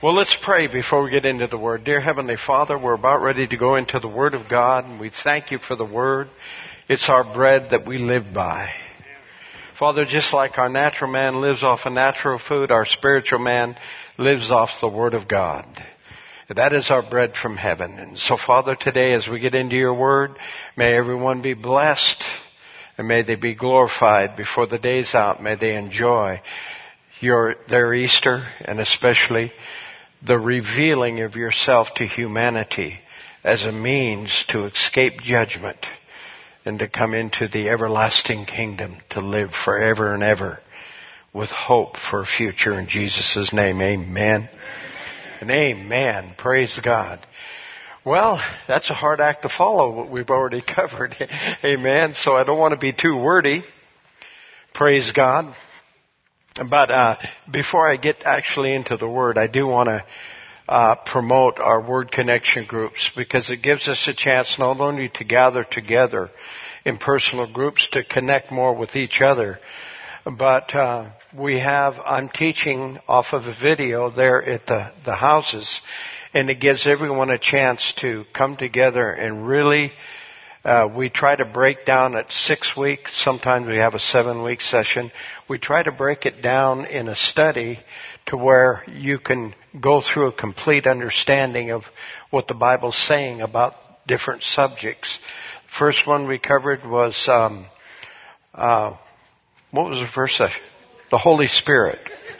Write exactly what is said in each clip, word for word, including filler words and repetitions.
Well, let's pray before we get into the Word. Dear Heavenly Father, we're about ready to go into the Word of God, and we thank you for the Word. It's our bread that we live by. Father, just like our natural man lives off of natural food, our spiritual man lives off the Word of God. That is our bread from heaven. And so, Father, today as we get into your Word, may everyone be blessed, and may they be glorified before the day's out. May they enjoy your their Easter, and especially the revealing of yourself to humanity as a means to escape judgment and to come into the everlasting kingdom, to live forever and ever with hope for a future. In Jesus' name, amen. And amen. Praise God. Well, that's a hard act to follow, what we've already covered. Amen. So I don't want to be too wordy. Praise God. But uh, before I get actually into the Word, I do want to uh, promote our Word Connection groups, because it gives us a chance not only to gather together in personal groups to connect more with each other, but uh, we have, I'm teaching off of a video there at the, the houses, and it gives everyone a chance to come together and really Uh, we try to break down at six weeks. Sometimes we have a seven-week session. We try to break it down in a study to where you can go through a complete understanding of what the Bible's saying about different subjects. First one we covered was, um, uh, what was the first session? The Holy Spirit.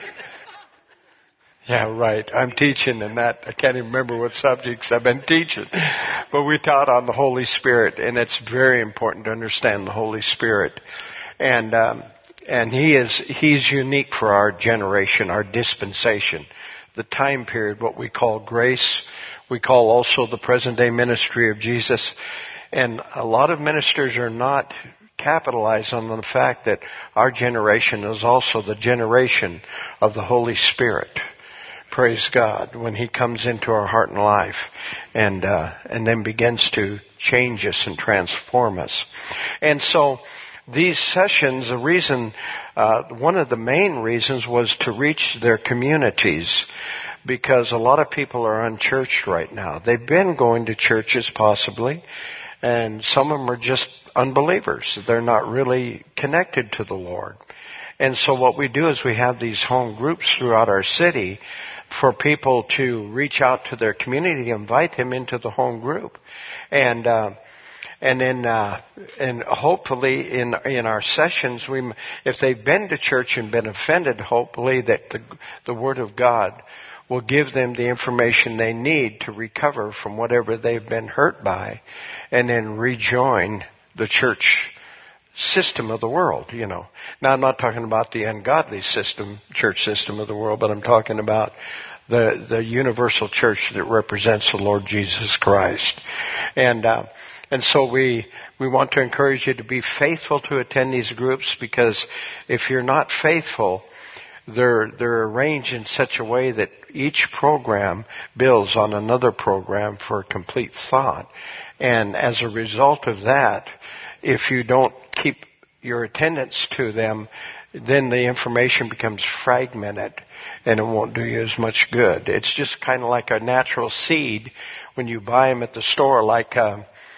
Yeah, right. I'm teaching and that. I can't even remember what subjects I've been teaching. But we taught on the Holy Spirit, and it's very important to understand the Holy Spirit. And, um, and He is, He's unique for our generation, our dispensation, the time period, what we call grace. We call also the present day ministry of Jesus. And a lot of ministers are not capitalizing on the fact that our generation is also the generation of the Holy Spirit. Praise God, when He comes into our heart and life and uh, and then begins to change us and transform us. And so these sessions, the reason, uh, one of the main reasons was to reach their communities, because a lot of people are unchurched right now. They've been going to churches possibly, and some of them are just unbelievers. They're not really connected to the Lord. And so what we do is we have these home groups throughout our city for people to reach out to their community, invite them into the home group, and uh, and then uh, and hopefully in in our sessions, we if they've been to church and been offended, hopefully that the the Word of God will give them the information they need to recover from whatever they've been hurt by, and then rejoin the church system of the world, you know. Now, I'm not talking about the ungodly system, church system of the world, but I'm talking about the the universal church that represents the Lord Jesus Christ. And uh, and so we we want to encourage you to be faithful to attend these groups, because if you're not faithful, they're they're arranged in such a way that each program builds on another program for a complete thought. And as a result of that, if you don't keep your attendance to them, then the information becomes fragmented and it won't do you as much good. It's just kind of like a natural seed when you buy them at the store, like, uh,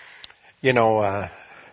you know, uh,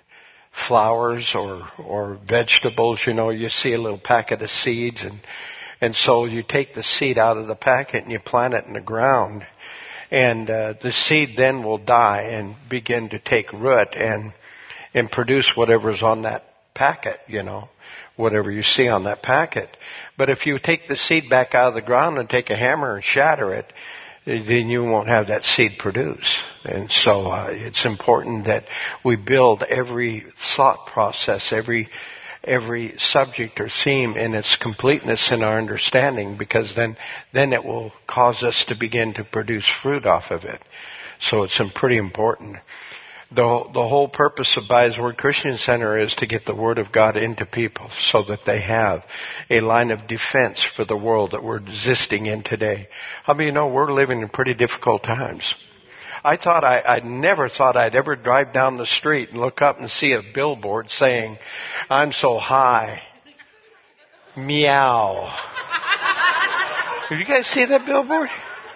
flowers or, or vegetables. You know, you see a little packet of seeds, and, and so you take the seed out of the packet and you plant it in the ground. And uh, the seed then will die and begin to take root and and produce whatever's on that packet, you know, whatever you see on that packet. But if you take the seed back out of the ground and take a hammer and shatter it, then you won't have that seed produce. And so uh, it's important that we build every thought process, every every subject or theme in its completeness in our understanding, because then then it will cause us to begin to produce fruit off of it. So it's pretty important. The, the whole purpose of By's Word Christian Center is to get the Word of God into people so that they have a line of defense for the world that we're existing in today. How many of you know we're living in pretty difficult times? I thought I, I never thought I'd ever drive down the street and look up and see a billboard saying, "I'm so high. Meow." Did you guys see that billboard?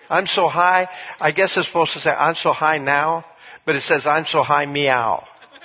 I'm so high. I guess it's supposed to say, I'm so high now, but it says, I'm so high meow.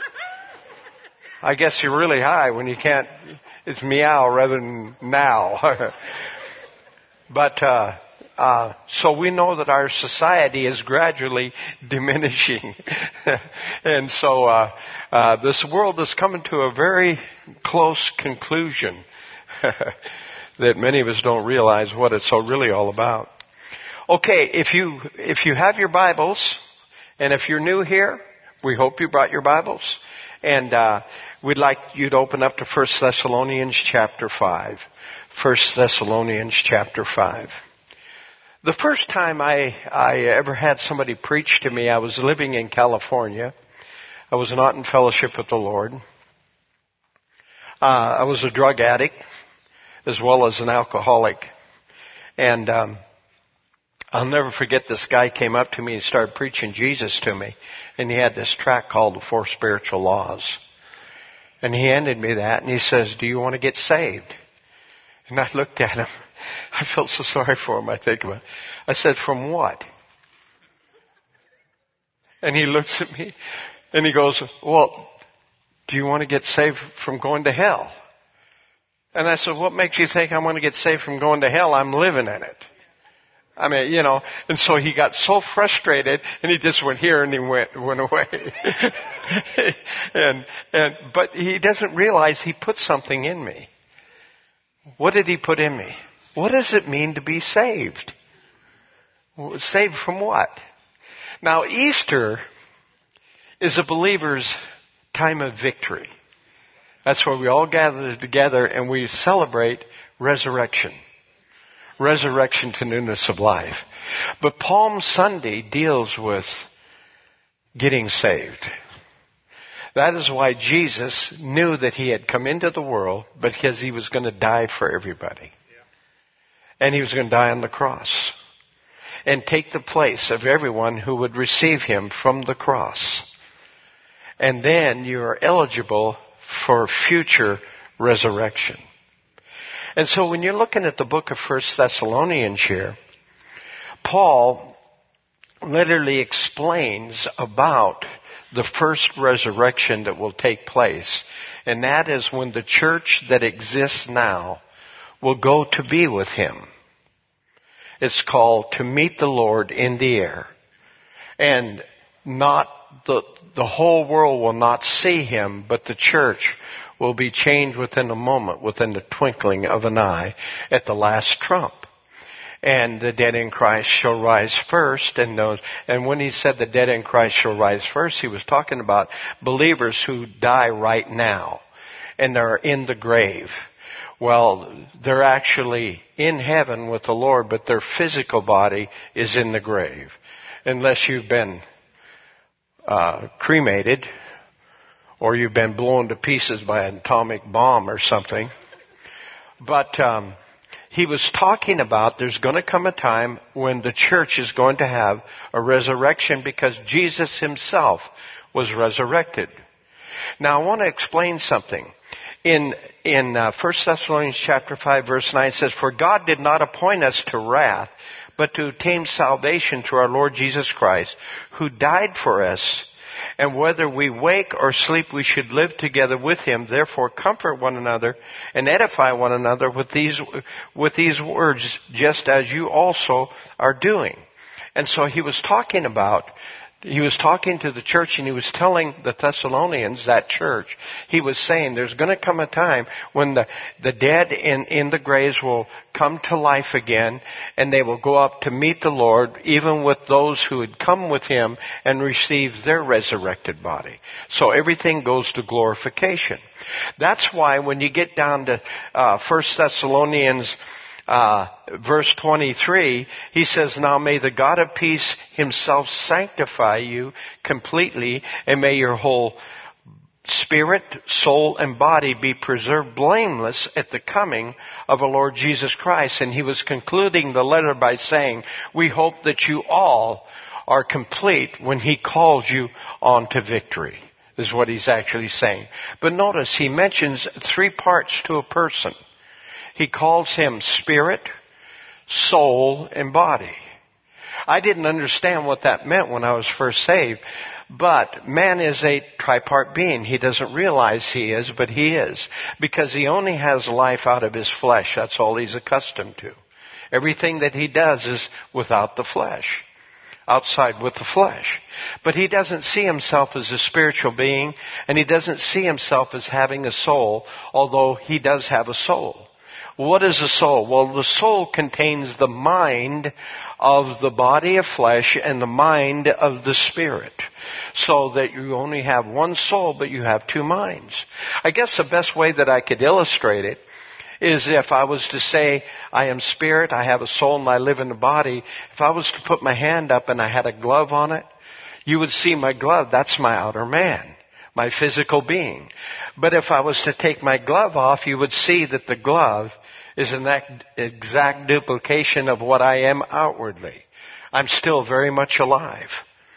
I guess you're really high when you can't, it's meow rather than now. But, uh, uh, so we know that our society is gradually diminishing. And so, uh, uh, this world is coming to a very close conclusion that many of us don't realize what it's so really all about. Okay, if you, if you have your Bibles, and if you're new here, we hope you brought your Bibles. And, uh, we'd like you to open up to First Thessalonians chapter five. First Thessalonians chapter five. The first time I, I ever had somebody preach to me, I was living in California. I was not in fellowship with the Lord. Uh, I was a drug addict as well as an alcoholic. And um, I'll never forget, this guy came up to me and started preaching Jesus to me. And he had this tract called The Four Spiritual Laws. And he handed me that and he says, do you want to get saved? And I looked at him. I felt so sorry for him, I think about it. I said, from what? And he looks at me and he goes, well, do you want to get saved from going to hell? And I said, what makes you think I want to get saved from going to hell? I'm living in it. I mean, you know, and so he got so frustrated and he just went here and he went, went away. and, and, but he doesn't realize he put something in me. What did he put in me? What does it mean to be saved? Saved from what? Now, Easter is a believer's time of victory. That's where we all gather together and we celebrate resurrection. Resurrection to newness of life. But Palm Sunday deals with getting saved. That is why Jesus knew that he had come into the world, because he was going to die for everybody. And he was going to die on the cross and take the place of everyone who would receive him from the cross. And then you are eligible for future resurrection. And so when you're looking at the book of First Thessalonians here, Paul literally explains about the first resurrection that will take place. And that is when the church that exists now will go to be with him. It's called to meet the Lord in the air. And not the, the whole world will not see him, but the church will be changed within a moment, within the twinkling of an eye, at the last trump. And the dead in Christ shall rise first. And those, and when he said the dead in Christ shall rise first, he was talking about believers who die right now. And they're in the grave. Well, they're actually in heaven with the Lord, but their physical body is in the grave. Unless you've been uh, cremated, or you've been blown to pieces by an atomic bomb or something. But um, he was talking about there's going to come a time when the church is going to have a resurrection, because Jesus himself was resurrected. Now I want to explain something. In in uh, First Thessalonians chapter five verse nine, it says, for God did not appoint us to wrath, but to obtain salvation through our Lord Jesus Christ, who died for us. And whether we wake or sleep, we should live together with him. Therefore, comfort one another and edify one another with these, with these words, just as you also are doing. And so he was talking about, he was talking to the church, and he was telling the Thessalonians, that church, he was saying there's going to come a time when the, the dead in, in the graves will come to life again, and they will go up to meet the Lord, even with those who had come with him and received their resurrected body. So everything goes to glorification. That's why when you get down to uh, First Thessalonians Uh, verse twenty-three, he says, now may the God of peace himself sanctify you completely, and may your whole spirit, soul, and body be preserved blameless at the coming of our Lord Jesus Christ. And he was concluding the letter by saying, we hope that you all are complete when he calls you on to victory, is what he's actually saying. But notice, he mentions three parts to a person. He calls him spirit, soul, and body. I didn't understand what that meant when I was first saved. But man is a tripart being. He doesn't realize he is, but he is. Because he only has life out of his flesh. That's all he's accustomed to. Everything that he does is without the flesh. Outside with the flesh. But he doesn't see himself as a spiritual being, and he doesn't see himself as having a soul, although he does have a soul. What is a soul? Well, the soul contains the mind of the body of flesh and the mind of the spirit. So that you only have one soul, but you have two minds. I guess the best way that I could illustrate it is if I was to say, I am spirit, I have a soul, and I live in the body. If I was to put my hand up and I had a glove on it, you would see my glove. That's my outer man, my physical being. But if I was to take my glove off, you would see that the glove is an exact duplication of what I am outwardly. I'm still very much alive.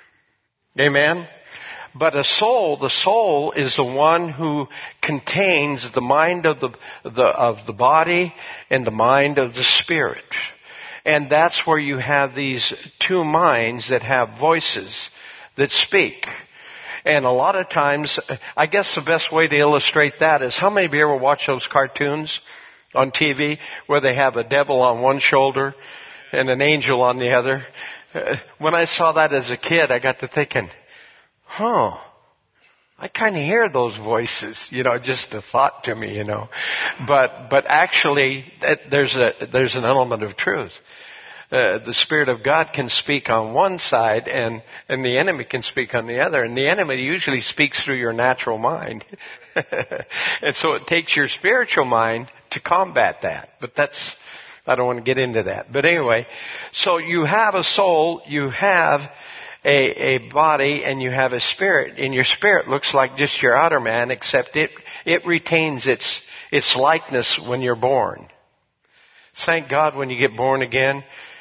Amen? But a soul, the soul is the one who contains the mind of the, the, of the body and the mind of the spirit. And that's where you have these two minds that have voices that speak. And a lot of times, I guess the best way to illustrate that is, how many of you ever watch those cartoons on T V where they have a devil on one shoulder and an angel on the other? When I saw that as a kid, I got to thinking, huh, I kind of hear those voices, you know, just a thought to me, you know. But, but actually, there's a, there's an element of truth. Uh, the Spirit of God can speak on one side and, and the enemy can speak on the other. And the enemy usually speaks through your natural mind. And so it takes your spiritual mind to combat that. But that's, I don't want to get into that. But anyway, so you have a soul, you have a, a body, and you have a spirit. And your spirit looks like just your outer man, except it, it retains its, its likeness when you're born. Thank God when you get born again,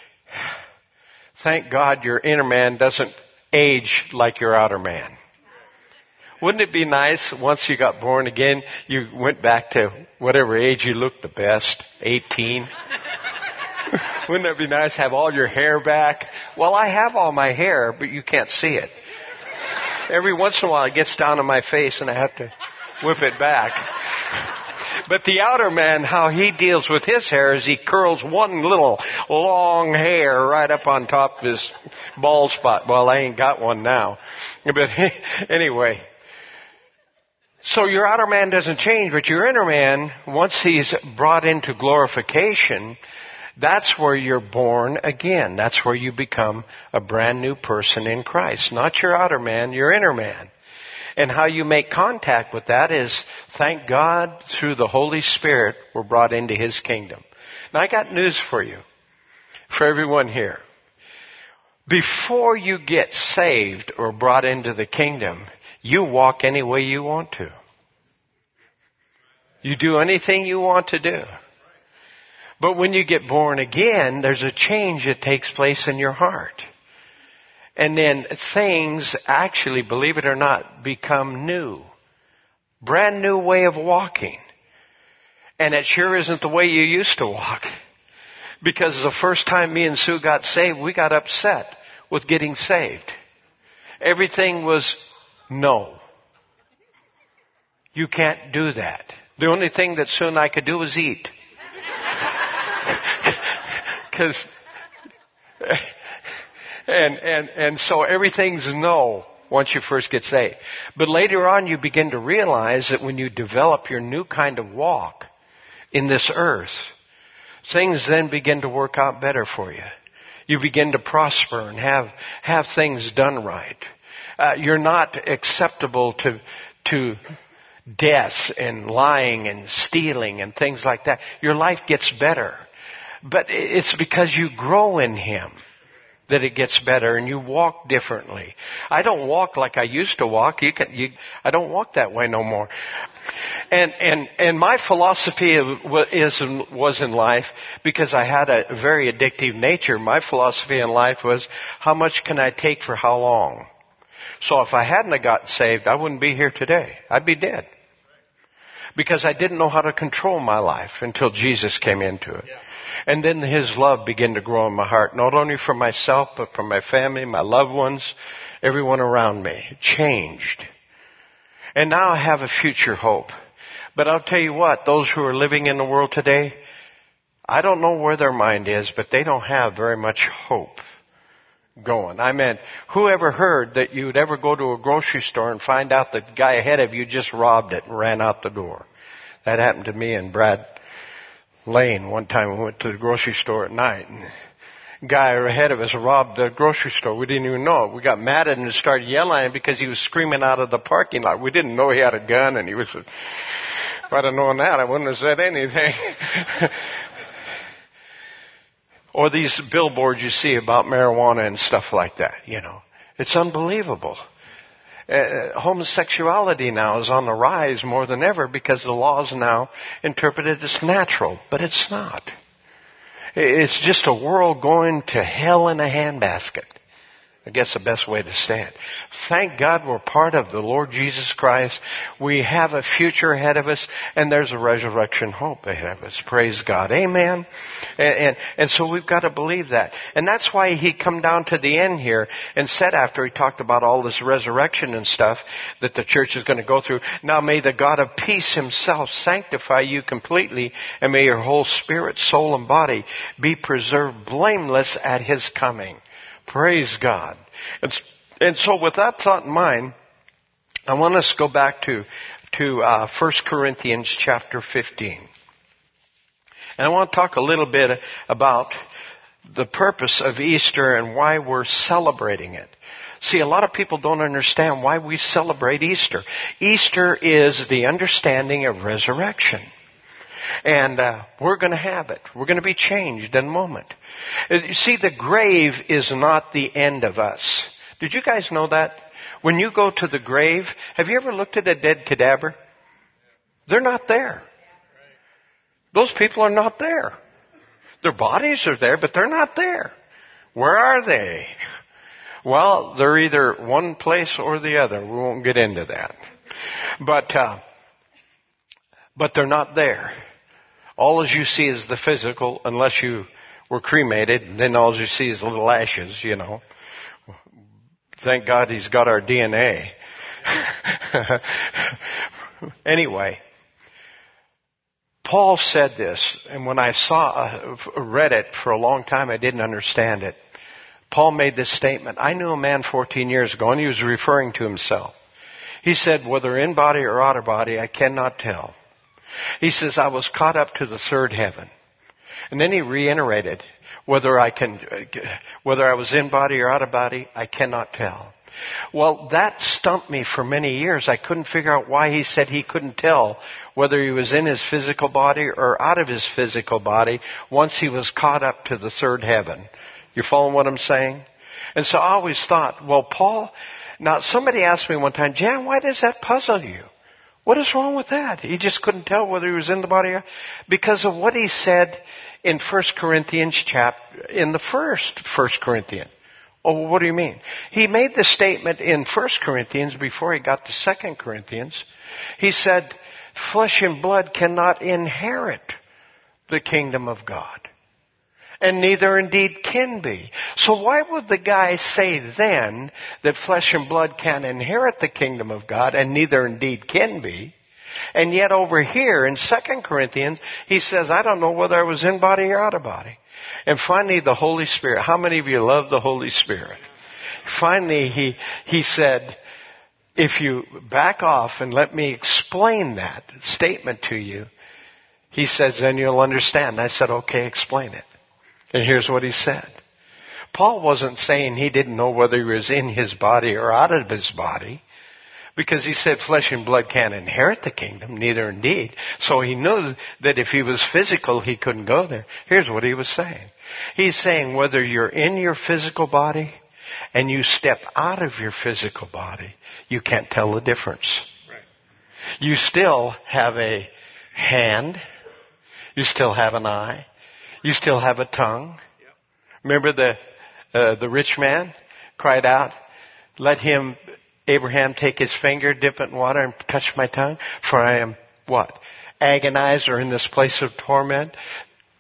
thank God your inner man doesn't age like your outer man. Wouldn't it be nice once you got born again, you went back to whatever age you looked the best, eighteen? Wouldn't that be nice? Have all your hair back? Well, I have all my hair, but you can't see it. Every once in a while it gets down on my face and I have to whip it back. But the outer man, how he deals with his hair is he curls one little long hair right up on top of his bald spot. Well, I ain't got one now. But anyway. So your outer man doesn't change, but your inner man, once he's brought into glorification, that's where you're born again. That's where you become a brand new person in Christ. Not your outer man, your inner man. And how you make contact with that is, thank God, through the Holy Spirit, we're brought into His kingdom. Now, I got news for you, for everyone here. Before you get saved or brought into the kingdom, you walk any way you want to. You do anything you want to do. But when you get born again, there's a change that takes place in your heart. And then things actually, believe it or not, become new. Brand new way of walking. And it sure isn't the way you used to walk. Because the first time me and Sue got saved, we got upset with getting saved. Everything was no. You can't do that. The only thing that Sue and I could do was eat. Because... And, and, and so everything's no once you first get saved. But later on you begin to realize that when you develop your new kind of walk in this earth, things then begin to work out better for you. You begin to prosper and have, have things done right. Uh, you're not acceptable to, to death and lying and stealing and things like that. Your life gets better. But it's because you grow in Him that it gets better and you walk differently. I don't walk like I used to walk. You can, you, I don't walk that way no more. And, and, and my philosophy is, was in life, because I had a very addictive nature, my philosophy in life was, how much can I take for how long? So if I hadn't have gotten saved, I wouldn't be here today. I'd be dead. Because I didn't know how to control my life until Jesus came into it. And then His love began to grow in my heart, not only for myself, but for my family, my loved ones, everyone around me. It changed. And now I have a future hope. But I'll tell you what, those who are living in the world today, I don't know where their mind is, but they don't have very much hope going. I mean, who ever heard that you would ever go to a grocery store and find out that the guy ahead of you just robbed it and ran out the door? That happened to me and Brad Lane one time. We went to the grocery store at night, and the guy ahead of us robbed the grocery store. We didn't even know it. We got mad at him and started yelling at him because he was screaming out of the parking lot. We didn't know he had a gun, and he was... If I'd have known that, I wouldn't have said anything. Or these billboards you see about marijuana and stuff like that, you know. It's unbelievable. Uh, homosexuality now is on the rise more than ever because the law is now interpreted as natural, but it's not. It's just a world going to hell in a handbasket. I guess the best way to say it. Thank God we're part of the Lord Jesus Christ. We have a future ahead of us, and there's a resurrection hope ahead of us. Praise God. Amen. And, and, and so we've got to believe that. And that's why He come down to the end here and said, after He talked about all this resurrection and stuff that the church is going to go through, now may the God of peace Himself sanctify you completely, and may your whole spirit, soul, and body be preserved blameless at His coming. Praise God. And, and so with that thought in mind, I want us to go back to, to uh, First Corinthians chapter fifteen. And I want to talk a little bit about the purpose of Easter and why we're celebrating it. See, a lot of people don't understand why we celebrate Easter. Easter is the understanding of resurrection. And uh, we're going to have it. We're going to be changed in a moment. You see, the grave is not the end of us. Did you guys know that? When you go to the grave, have you ever looked at a dead cadaver? They're not there. Those people are not there. Their bodies are there, but they're not there. Where are they? Well, they're either one place or the other. We won't get into that. But, uh, but they're not there. All as you see is the physical, unless you were cremated, and then all you see is little ashes, you know. Thank God He's got our D N A. Anyway, Paul said this, and when I saw, uh, read it for a long time, I didn't understand it. Paul made this statement. I knew a man fourteen years ago, and he was referring to himself. He said, whether in body or out of body, I cannot tell. He says, I was caught up to the third heaven. And then he reiterated, whether I can, whether I was in body or out of body, I cannot tell. Well, that stumped me for many years. I couldn't figure out why he said he couldn't tell whether he was in his physical body or out of his physical body once he was caught up to the third heaven. You following what I'm saying? And so I always thought, well, Paul, now somebody asked me one time, Jan, why does that puzzle you? What is wrong with that? He just couldn't tell whether he was in the body or because of what he said in First Corinthians chapter, in the first First Corinthians. Oh, what do you mean? He made the statement in First Corinthians before he got to Second Corinthians. He said, flesh and blood cannot inherit the kingdom of God. And neither indeed can be. So why would the guy say then that flesh and blood can inherit the kingdom of God and neither indeed can be? And yet over here in Second Corinthians, he says, I don't know whether I was in body or out of body. And finally, the Holy Spirit. How many of you love the Holy Spirit? Finally, he, he said, if you back off and let me explain that statement to you, he says, then you'll understand. I said, okay, explain it. And here's what he said. Paul wasn't saying he didn't know whether he was in his body or out of his body, because he said flesh and blood can't inherit the kingdom, neither indeed. So he knew that if he was physical, he couldn't go there. Here's what he was saying. He's saying whether you're in your physical body and you step out of your physical body, you can't tell the difference. Right. You still have a hand. You still have an eye. You still have a tongue. Yep. Remember the uh, the rich man cried out, let him, Abraham, take his finger, dip it in water, and touch my tongue, for I am what? Agonized or in this place of torment.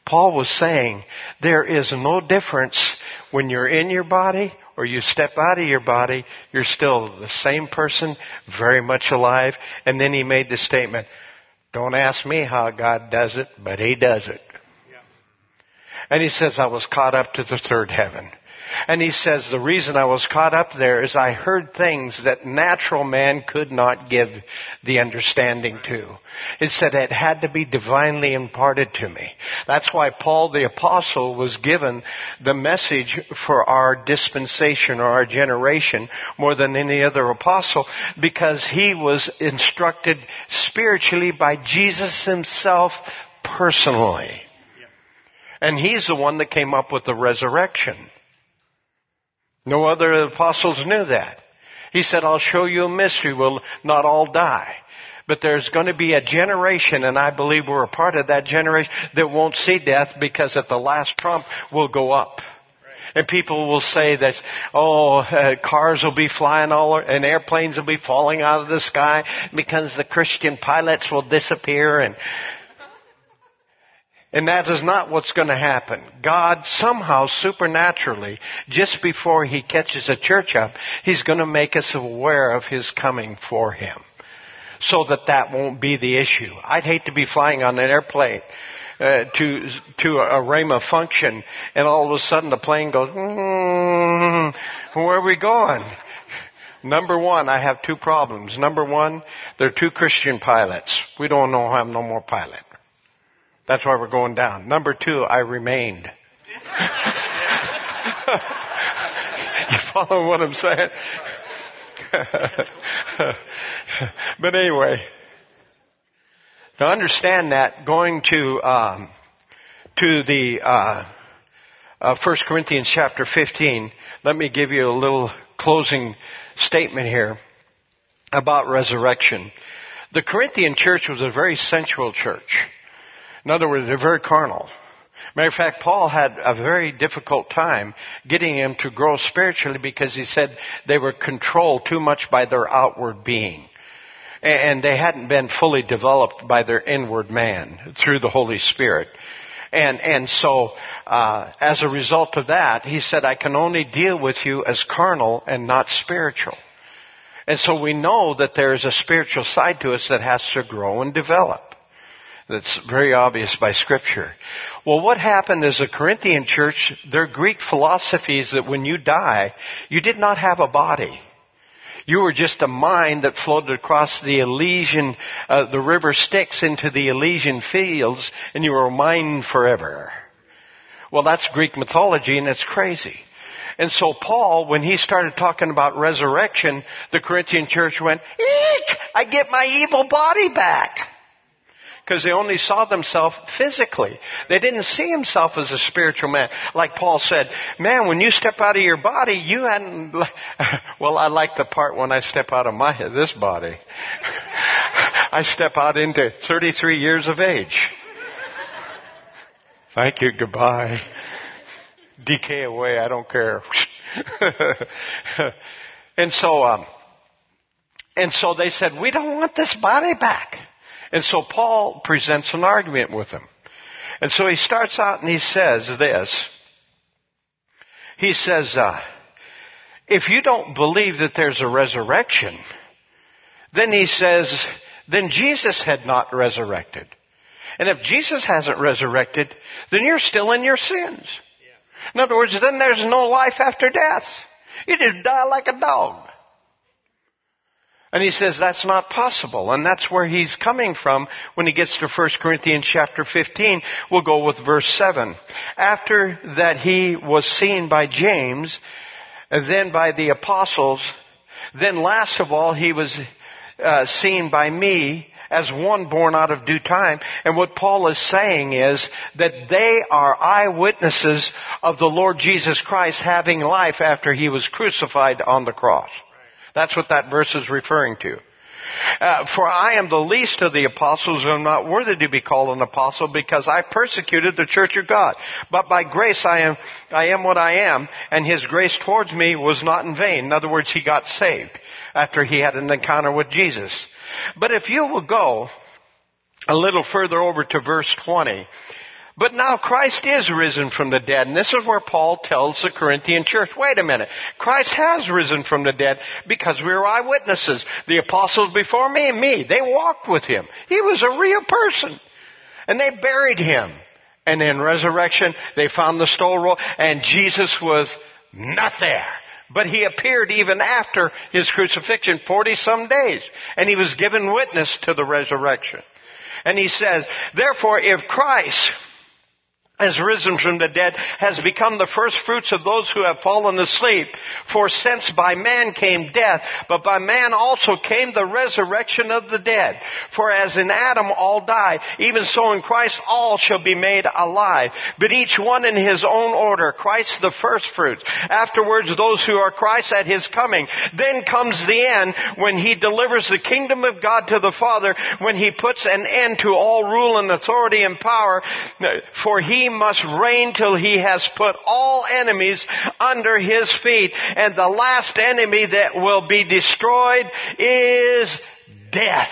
Paul was saying there is no difference when you're in your body or you step out of your body. You're still the same person, very much alive. And then he made the statement, don't ask me how God does it, but he does it. Yeah. And he says, I was caught up to the third heaven. And he says, the reason I was caught up there is I heard things that natural man could not give the understanding to. It said it had to be divinely imparted to me. That's why Paul the apostle was given the message for our dispensation or our generation more than any other apostle, because he was instructed spiritually by Jesus himself personally. And he's the one that came up with the resurrection. No other apostles knew that. He said, I'll show you a mystery. We'll not all die. But there's going to be a generation, and I believe we're a part of that generation, that won't see death, because at the last trump we'll go up. And people will say that, oh, uh, cars will be flying all over, and airplanes will be falling out of the sky because the Christian pilots will disappear. And And that is not what's going to happen. God somehow, supernaturally, just before he catches a church up, he's going to make us aware of his coming for him, so that that won't be the issue. I'd hate to be flying on an airplane uh, to to a Rhema function, and all of a sudden the plane goes, mm, where are we going? Number one, I have two problems. Number one, there are two Christian pilots. We don't know have no more pilot. That's why we're going down. Number two, I remained. You follow what I'm saying? But anyway, to understand that, going to um, to the uh, uh, First Corinthians chapter fifteen, let me give you a little closing statement here about resurrection. The Corinthian church was a very sensual church. In other words, they're very carnal. Matter of fact, Paul had a very difficult time getting them to grow spiritually, because he said they were controlled too much by their outward being. And they hadn't been fully developed by their inward man through the Holy Spirit. And, and so, uh, as a result of that, he said, I can only deal with you as carnal and not spiritual. And so we know that there is a spiritual side to us that has to grow and develop. That's very obvious by Scripture. Well, what happened is the Corinthian church, their Greek philosophy is that when you die, you did not have a body. You were just a mind that floated across the Elysian, uh, the river Styx into the Elysian fields, and you were a mind forever. Well, that's Greek mythology, and it's crazy. And so Paul, when he started talking about resurrection, the Corinthian church went, eek, I get my evil body back. Because they only saw themselves physically. They didn't see himself as a spiritual man. Like Paul said, man, when you step out of your body, you hadn't... Well, I like the part when I step out of my this body. I step out into thirty-three years of age. Thank you, goodbye. Decay away, I don't care. And so, um, and so they said, we don't want this body back. And so Paul presents an argument with them. And so he starts out and he says this. He says, uh, if you don't believe that there's a resurrection, then he says, then Jesus had not resurrected. And if Jesus hasn't resurrected, then you're still in your sins. Yeah. In other words, then there's no life after death. You just die like a dog. And he says that's not possible. And that's where he's coming from when he gets to First Corinthians chapter fifteen. We'll go with verse seven. After that he was seen by James, then by the apostles, then last of all he was uh, seen by me as one born out of due time. And what Paul is saying is that they are eyewitnesses of the Lord Jesus Christ having life after he was crucified on the cross. That's what that verse is referring to. Uh, for I am the least of the apostles, and I'm not worthy to be called an apostle, because I persecuted the church of God. But by grace I am, I am what I am, and his grace towards me was not in vain. In other words, he got saved after he had an encounter with Jesus. But if you will go a little further over to verse twenty, But now Christ is risen from the dead. And this is where Paul tells the Corinthian church, wait a minute, Christ has risen from the dead because we were eyewitnesses. The apostles before me and me, they walked with him. He was a real person. And they buried him. And in resurrection, they found the stone rolled, and Jesus was not there. But he appeared even after his crucifixion, forty-some days. And he was given witness to the resurrection. And he says, therefore, if Christ has risen from the dead, has become the first fruits of those who have fallen asleep. For since by man came death, but by man also came the resurrection of the dead. For as in Adam all die, even so in Christ all shall be made alive. But each one in his own order. Christ the first fruits. Afterwards those who are Christ at his coming. Then comes the end when he delivers the kingdom of God to the Father, when he puts an end to all rule and authority and power. For he must reign till he has put all enemies under his feet. And the last enemy that will be destroyed is death.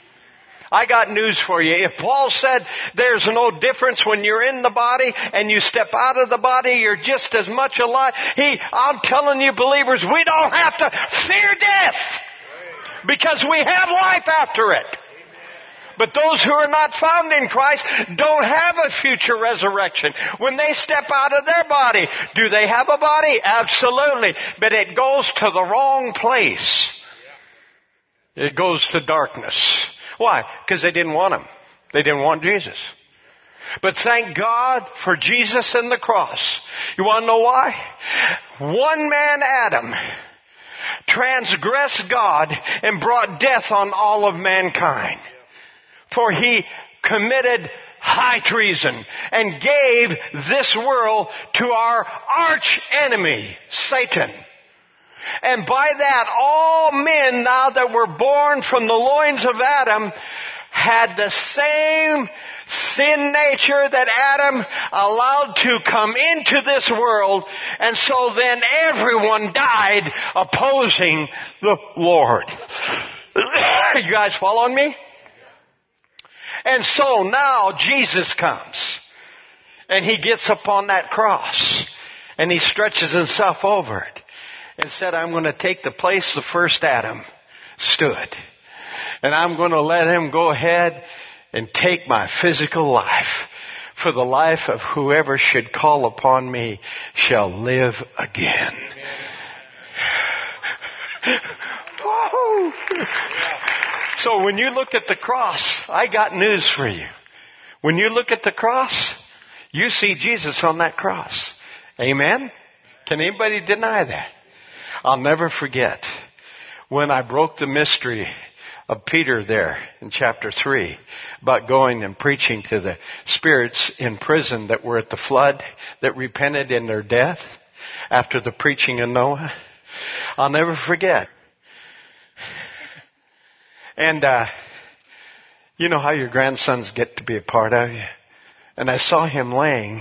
I got news for you. If Paul said there's no difference when you're in the body and you step out of the body, you're just as much alive. He, I'm telling you believers, we don't have to fear death because we have life after it. But those who are not found in Christ don't have a future resurrection. When they step out of their body, do they have a body? Absolutely. But it goes to the wrong place. It goes to darkness. Why? Because they didn't want him. They didn't want Jesus. But thank God for Jesus and the cross. You want to know why? One man, Adam, transgressed God and brought death on all of mankind. For he committed high treason and gave this world to our arch enemy, Satan. And by that, all men now that were born from the loins of Adam had the same sin nature that Adam allowed to come into this world. And so then everyone died opposing the Lord. You guys following me? And so now Jesus comes and he gets up on that cross and he stretches himself over it and said, I'm going to take the place the first Adam stood. And I'm going to let him go ahead and take my physical life. For the life of whoever should call upon me shall live again. Whoa. So when you look at the cross, I got news for you. When you look at the cross, you see Jesus on that cross. Amen? Can anybody deny that? I'll never forget when I broke the mystery of Peter there in chapter three about going and preaching to the spirits in prison that were at the flood that repented in their death after the preaching of Noah. I'll never forget. And, uh, you know how your grandsons get to be a part of you? And I saw him laying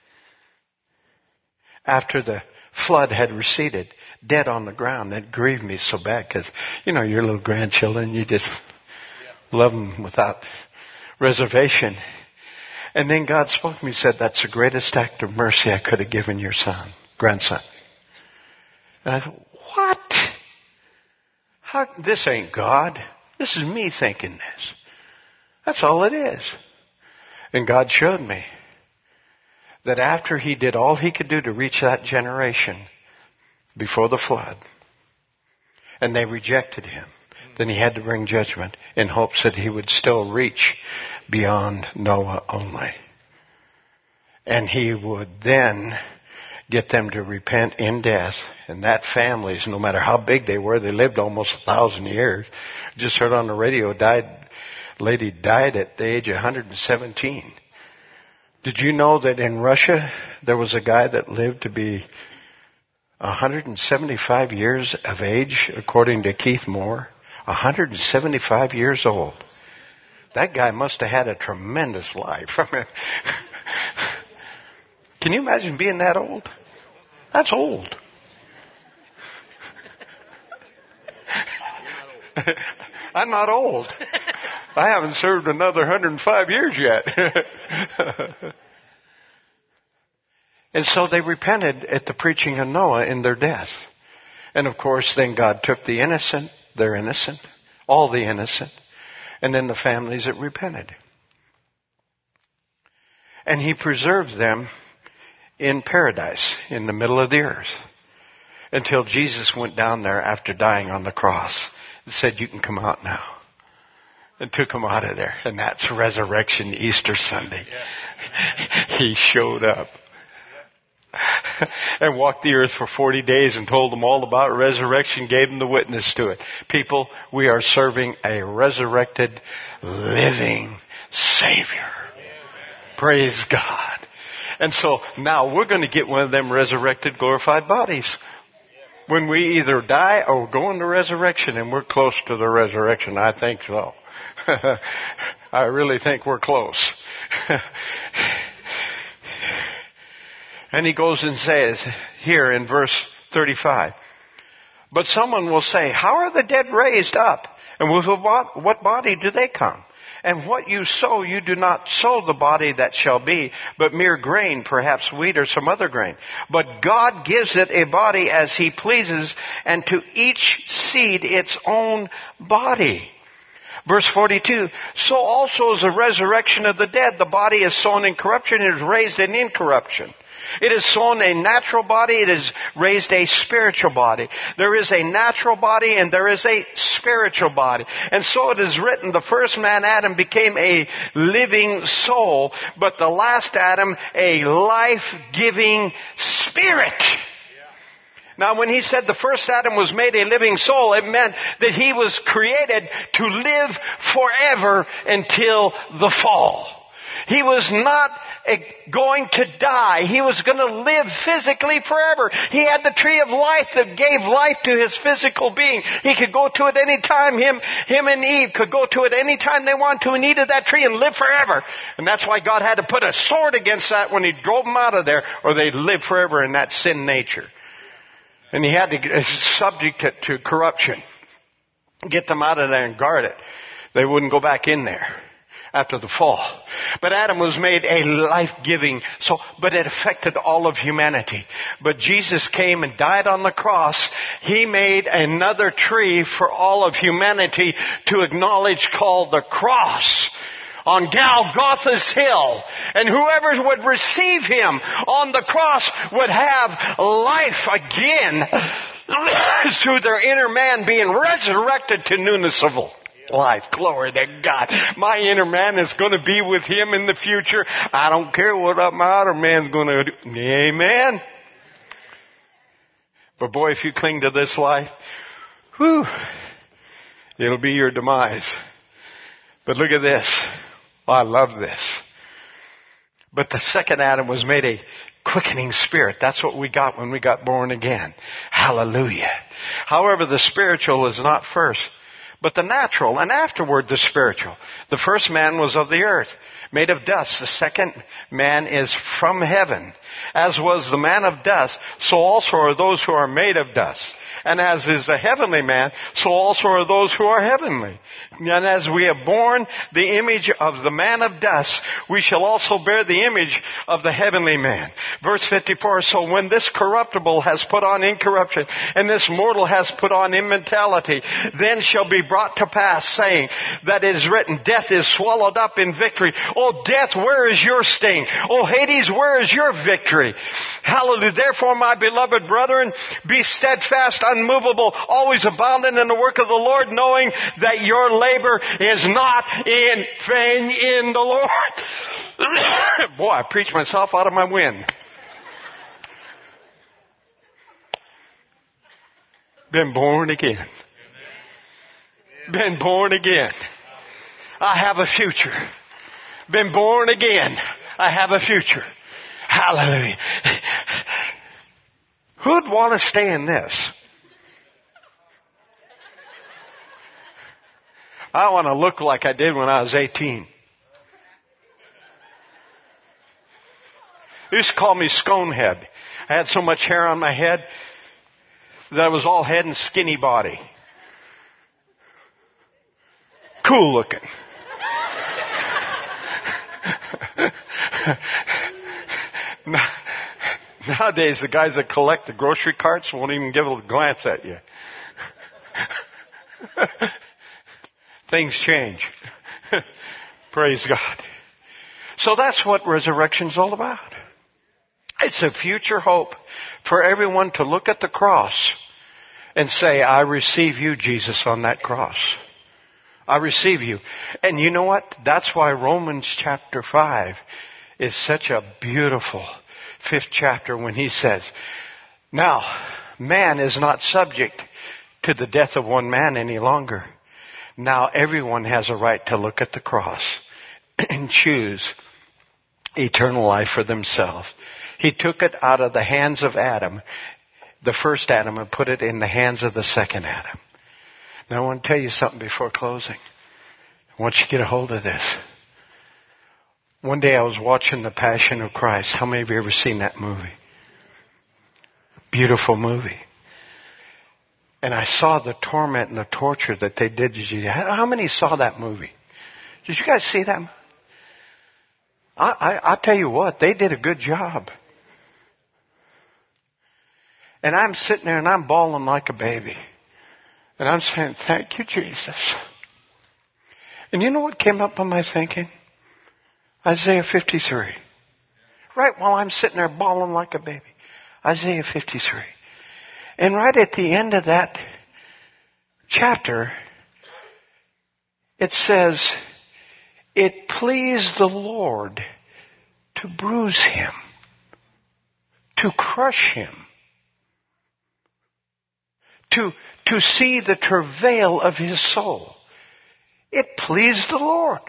after the flood had receded, dead on the ground. That grieved me so bad because, you know, your little grandchildren, you just love them without reservation. And then God spoke to me and said, that's the greatest act of mercy I could have given your son, grandson. And I thought, what? How, this ain't God. This is me thinking this. That's all it is. And God showed me that after he did all he could do to reach that generation before the flood, and they rejected him, then he had to bring judgment in hopes that he would still reach beyond Noah only. And he would then get them to repent in death. And that families, no matter how big they were, they lived almost a thousand years. Just heard on the radio, died, lady died at the age of one hundred seventeen. Did you know that in Russia there was a guy that lived to be one hundred seventy-five years of age, according to Keith Moore? one hundred seventy-five years old. That guy must have had a tremendous life. I mean, can you imagine being that old? That's old. I'm not old. I haven't served another one hundred five years yet. And so they repented at the preaching of Noah in their death. And of course, then God took the innocent, they're innocent, all the innocent, and then the families that repented. And He preserved them in paradise, in the middle of the earth, until Jesus went down there after dying on the cross and said, you can come out now. And took them out of there. And that's Resurrection Easter Sunday. Yeah. He showed up. And walked the earth for forty days and told them all about resurrection, gave them the witness to it. People, we are serving a resurrected, living Savior. Praise God. And so now we're going to get one of them resurrected, glorified bodies. When we either die or go into resurrection, and we're close to the resurrection, I think so. I really think we're close. And he goes and says here in verse thirty-five, but someone will say, how are the dead raised up? And with what body do they come? And what you sow, you do not sow the body that shall be, but mere grain, perhaps wheat or some other grain. But God gives it a body as He pleases, and to each seed its own body. Verse forty-two, so also is the resurrection of the dead. The body is sown in corruption, it is raised in incorruption. It is sown a natural body, it is raised a spiritual body. There is a natural body and there is a spiritual body. And so it is written, the first man, Adam, became a living soul, but the last Adam, a life-giving spirit. Now, when he said the first Adam was made a living soul, it meant that he was created to live forever until the fall. He was not going to die. He was going to live physically forever. He had the tree of life that gave life to his physical being. He could go to it any time. Him, him and Eve could go to it any time they wanted to and eat of that tree and live forever. And that's why God had to put a sword against that when He drove them out of there, or they'd live forever in that sin nature. And He had to subject it to corruption. Get them out of there and guard it. They wouldn't go back in there after the fall. But Adam was made a life-giving soul, but it affected all of humanity. But Jesus came and died on the cross. He made another tree for all of humanity to acknowledge, called the cross, on Golgotha's hill. And whoever would receive Him on the cross would have life again through their inner man being resurrected to newness of life. Glory to God. My inner man is going to be with Him in the future. I don't care what my outer man's going to do. Amen. But boy, if you cling to this life, whew, it'll be your demise. But look at this. Oh, I love this. But the second Adam was made a quickening spirit. That's what we got when we got born again. Hallelujah. However, the spiritual is not first, but the natural, and afterward the spiritual. The first man was of the earth, made of dust. The second man is from heaven. As was the man of dust, so also are those who are made of dust. And as is the heavenly man, so also are those who are heavenly. And as we have borne the image of the man of dust, we shall also bear the image of the heavenly man. Verse fifty-four, so when this corruptible has put on incorruption, and this mortal has put on immortality, then shall be brought to pass, saying that it is written, death is swallowed up in victory. O death, where is your sting? O Hades, where is your victory? Hallelujah. Therefore, my beloved brethren, be steadfast, unmovable, always abounding in the work of the Lord, knowing that your labor is not in vain in the Lord. Boy, I preached myself out of my wind. Been born again. Been born again. I have a future. Been born again. I have a future. Hallelujah. Who'd want to stay in this? I want to look like I did when I was eighteen. They used to call me Sconehead. I had so much hair on my head that I was all head and skinny body. Cool looking. Nowadays, the guys that collect the grocery carts won't even give a glance at you. Things change. Praise God. So that's what resurrection's all about. It's a future hope for everyone to look at the cross and say, I receive you, Jesus, on that cross. I receive you. And you know what? That's why Romans chapter five is such a beautiful fifth chapter when he says, now, man is not subject to the death of one man any longer. Now everyone has a right to look at the cross and choose eternal life for themselves. He took it out of the hands of Adam, the first Adam, and put it in the hands of the second Adam. Now I want to tell you something before closing. I want you to get a hold of this. One day I was watching The Passion of Christ. How many of you ever seen that movie? Beautiful movie. And I saw the torment and the torture that they did to Jesus. How many saw that movie? Did you guys see that? I, I, I'll tell you what, they did a good job. And I'm sitting there and I'm bawling like a baby. And I'm saying, thank you, Jesus. And you know what came up on my thinking? Isaiah fifty-three. Right while I'm sitting there bawling like a baby. Isaiah fifty-three. And right at the end of that chapter, it says, it pleased the Lord to bruise him, to crush him, to, to see the travail of his soul. It pleased the Lord.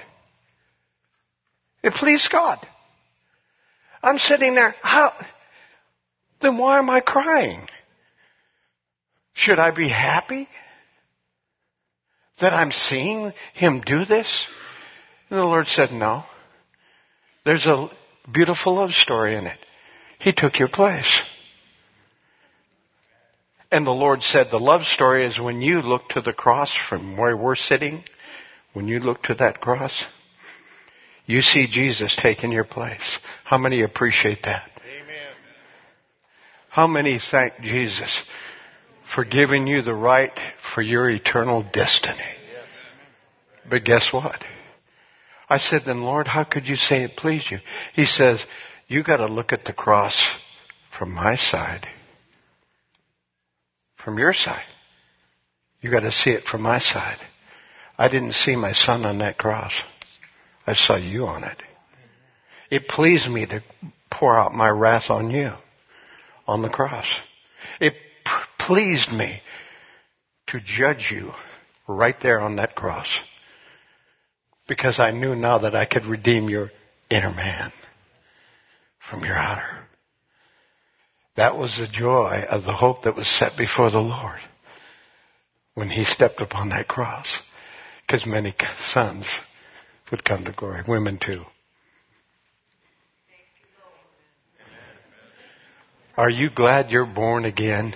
It pleased God. I'm sitting there, how? Then why am I crying? Should I be happy that I'm seeing him do this? And the Lord said, no. There's a beautiful love story in it. He took your place. And the Lord said the love story is when you look to the cross from where we're sitting, when you look to that cross, you see Jesus taking your place. How many appreciate that? Amen. How many thank Jesus for giving you the right for your eternal destiny? But guess what? I said, then Lord, how could you say it pleased you? He says, you got to look at the cross from my side. From your side. You got to see it from my side. I didn't see my son on that cross. I saw you on it. It pleased me to pour out my wrath on you on the cross. It p- pleased me to judge you right there on that cross. Because I knew now that I could redeem your inner man from your outer. That was the joy of the hope that was set before the Lord when he stepped upon that cross. Because many sons would come to glory. Women too. Are you glad you're born again?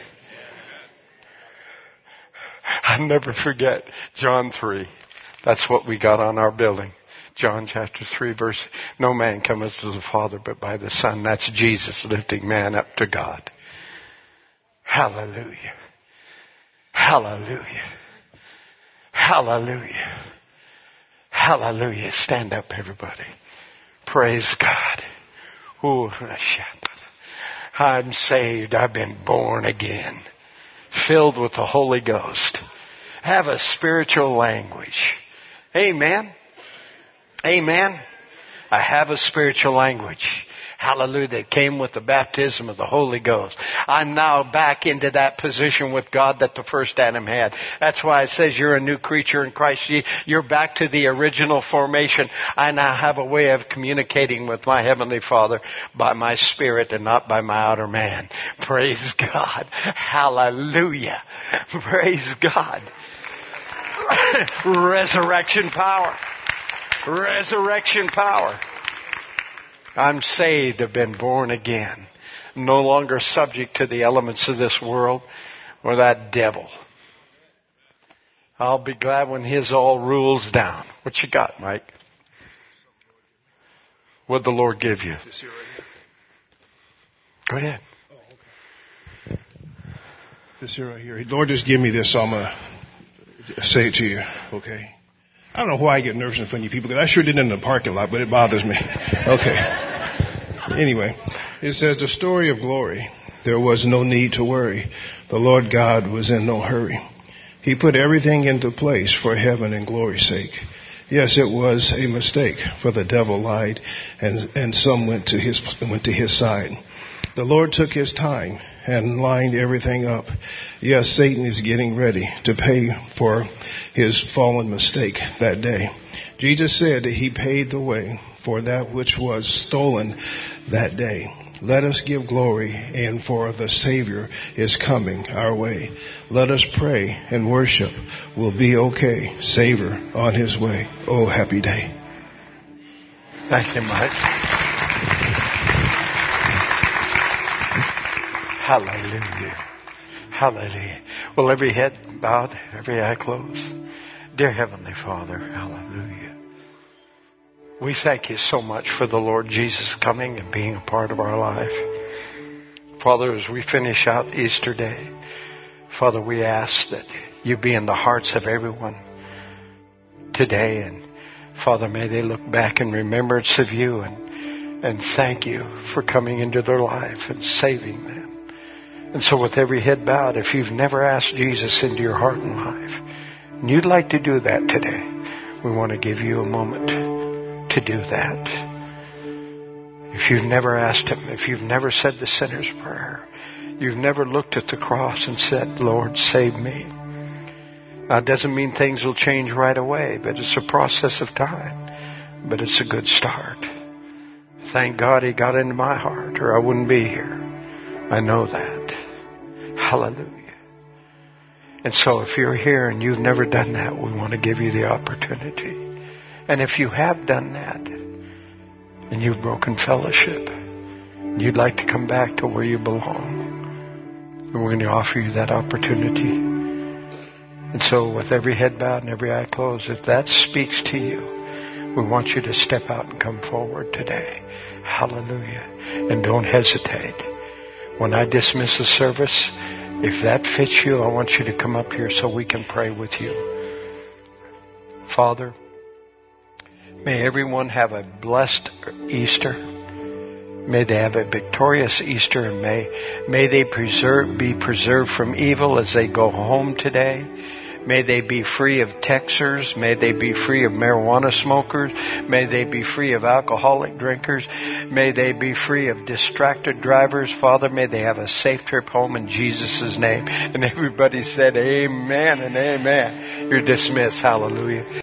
I'll never forget John three. That's what we got on our building. John chapter three verse, no man cometh to the Father but by the Son. That's Jesus lifting man up to God. Hallelujah. Hallelujah. Hallelujah. Hallelujah. Stand up, everybody. Praise God. Ooh, I'm saved. I've been born again. Filled with the Holy Ghost. Have a spiritual language. Amen. Amen. I have a spiritual language. Hallelujah. That came with the baptism of the Holy Ghost. I'm now back into that position with God that the first Adam had. That's why it says you're a new creature in Christ. You're back to the original formation. I now have a way of communicating with my Heavenly Father by my spirit and not by my outer man. Praise God. Hallelujah. Praise God. Resurrection power. Resurrection power. I'm saved, I've been born again. No longer subject to the elements of this world or that devil. I'll be glad when his all rules down. What you got, Mike? What'd the Lord give you? Go ahead. This here right here. Lord, just give me this, so I'm going to say it to you, okay? I don't know why I get nervous in front of you people, because I sure did in the parking lot, but it bothers me. Okay. Anyway, it says, the story of glory. There was no need to worry. The Lord God was in no hurry. He put everything into place for heaven and glory's sake. Yes, it was a mistake, for the devil lied, and, and some went to his went to his side. The Lord took his time and lined everything up. Yes, Satan is getting ready to pay for his fallen mistake that day. Jesus said that he paid the way for that which was stolen that day. Let us give glory, and for the Savior is coming our way. Let us pray and worship. We'll be okay. Savior on his way. Oh, happy day. Thank you, Mike. Hallelujah. Hallelujah. Well, every head bowed, every eye closed. Dear Heavenly Father, hallelujah. We thank you so much for the Lord Jesus coming and being a part of our life. Father, as we finish out Easter Day, Father, we ask that you be in the hearts of everyone today. And Father, may they look back in remembrance of you and, and thank you for coming into their life and saving them. And so with every head bowed, if you've never asked Jesus into your heart and life, and you'd like to do that today, we want to give you a moment to do that. If you've never asked him, if you've never said the sinner's prayer, you've never looked at the cross and said, Lord, save me. Now, it doesn't mean things will change right away, but it's a process of time. But it's a good start. Thank God he got into my heart, or I wouldn't be here. I know that. Hallelujah. And so if you're here and you've never done that, we want to give you the opportunity. And if you have done that, and you've broken fellowship, and you'd like to come back to where you belong, we're going to offer you that opportunity. And so with every head bowed and every eye closed, if that speaks to you, we want you to step out and come forward today. Hallelujah. And don't hesitate. When I dismiss the service, if that fits you, I want you to come up here so we can pray with you. Father, may everyone have a blessed Easter. May they have a victorious Easter, and may, may they preserve, be preserved from evil as they go home today. May they be free of texters. May they be free of marijuana smokers. May they be free of alcoholic drinkers. May they be free of distracted drivers. Father, may they have a safe trip home in Jesus' name. And everybody said amen and amen. You're dismissed. Hallelujah.